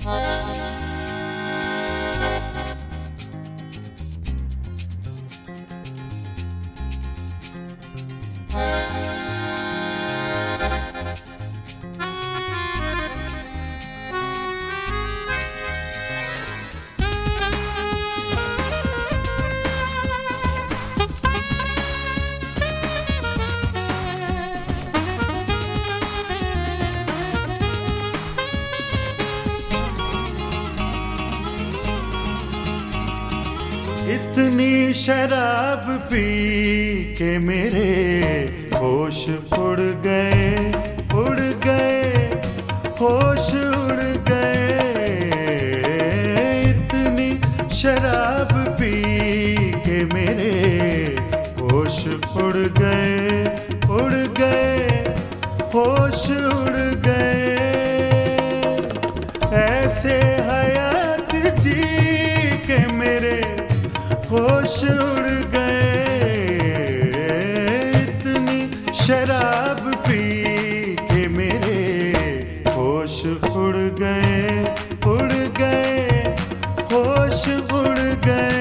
इतनी शराब पी के मेरे होश उड़ गए, उड़ गए, होश उड़ गए। इतनी शराब पी के मेरे होश उड़ गए, उड़ गए, होश उड़ गए। ऐसे हयात जी के मेरे होश उड़ गए। इतनी शराब पी के मेरे होश उड़ गए, उड़ गए, होश उड़ गए।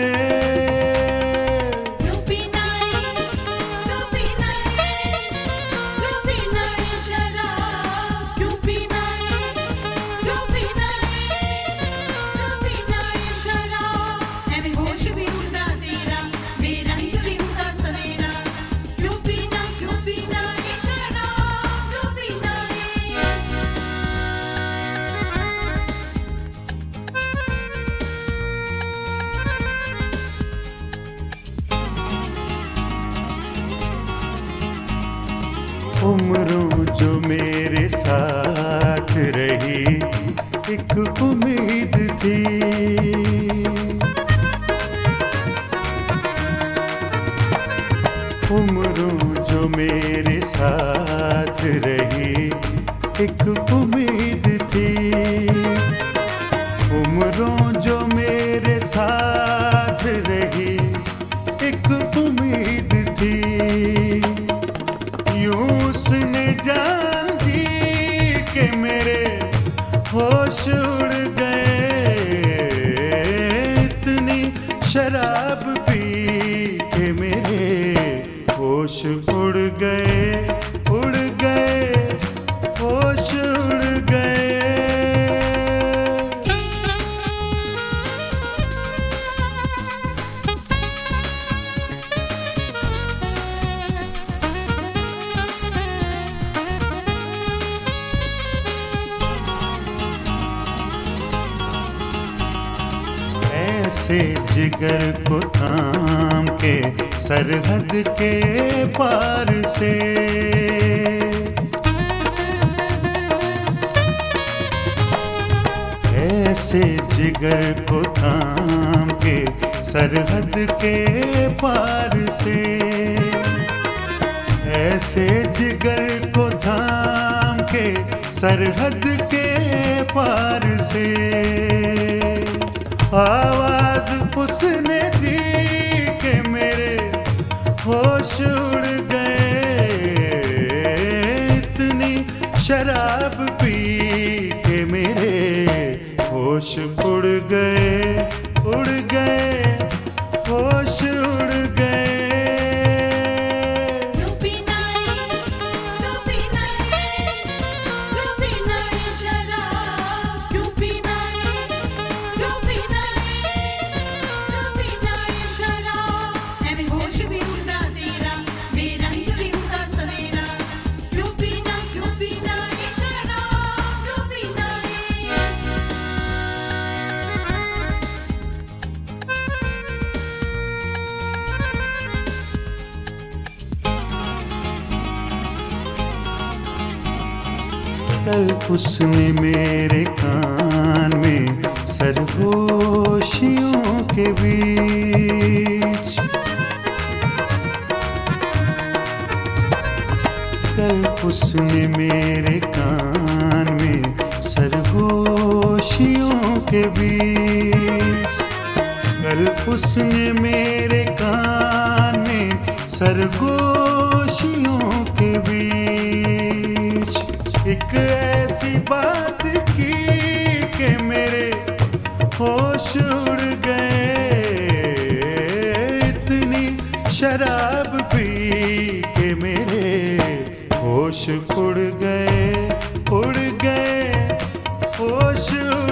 उम्रों जो मेरे साथ रही एक उम्मीद थी। उम्रों जो मेरे साथ रही एक उम्मीद थी। उम्रों जो मेरे साथ रही एक उम्मीद थी। यूं उसने जान दी कि मेरे होश उड़ गए। इतनी शराब पी के मेरे होश उड़ गए, उड़ गए, होश उड़ गए। ऐसे जिगर को थाम के सरहद के पार से। ऐसे जिगर को थाम के सरहद के पार से। ऐसे जिगर को थाम के सरहद के पार से। आवाज उसने दी कि मेरे होश उड़ गए। इतनी शराब पी के मेरे होश उड़ गए, उड़ गए, होश उड़ गए। कल उसने मेरे कान में सरगोशियों के बीच। कल उसने मेरे कान में सरगोशियों के बीच। कल उसने मेरे कान में सरगोशियों के बीच एक ऐसी बात की कि मेरे उड़ गए, इतनी शराब पी के मेरे होश उड़ गए, उड़ गए, होश